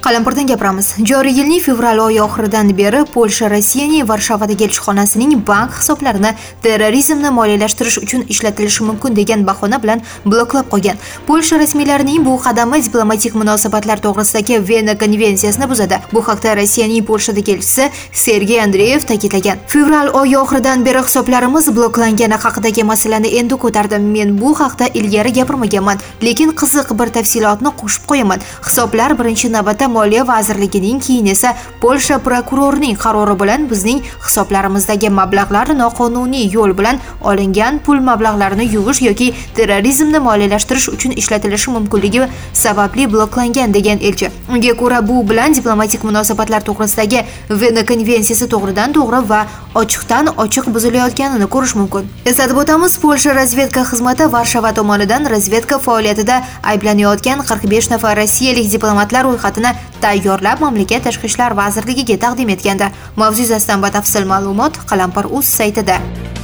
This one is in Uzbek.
Qalampirdan gapiramiz. Joriy yilning fevral oyi oxiridan beri Polsha Rossiyaning Varshavadagi elchixonasining bank hisoblarini terrorizmni moliyalashtirish uchun ishlatilishi mumkin degan bahona bilan bloklab qo'ygan. Polsha rasmiylarining bu qadami diplomatik munosabatlar to'g'risidagi Vena konvensiyasini buzadi. Bu haqda Rossiyaning Polshadagi elchisi Sergey Andreyev ta'kidlagan. Fevral oyi oxiridan beri hisoblarimiz bloklangani haqidagi masalani endi ko'tardim. Men bu haqda ilgari gapirmaganman, lekin qiziq bir tafsilotni qo'shib qo'yaman. Hisoblar birinchi navbatda Moliya vazirligining, keyin esa Polsha prokurorining qarori bilan bizning hisoblarimizdagi mablag'lar noqonuniy yo'l bilan olingan pul mablag'larini yuvish yoki terrorizmni moliyalashtirish uchun ishlatilishi mumkinligi sababli bloklangan degan elchi. Unga ko'ra bu bilan diplomatik munosabatlar to'g'risidagi Vena konvensiyasi to'g'ridan to'g'ri va ochiqdan ochiq buzilayotganini ko'rish mumkin. Eslatib o'tamiz, Polsha razvedka xizmati Varshava tomonidan razvedka faoliyatida ayblanayotgan 45 nafar rossiyalik diplomatlar ro'yxatini tayyorlab mamlakat tashqi ishlar vazirligiga taqdim etgandi. Mavzu yuzasidan batafsil ma'lumot Qalampir.uz saytida.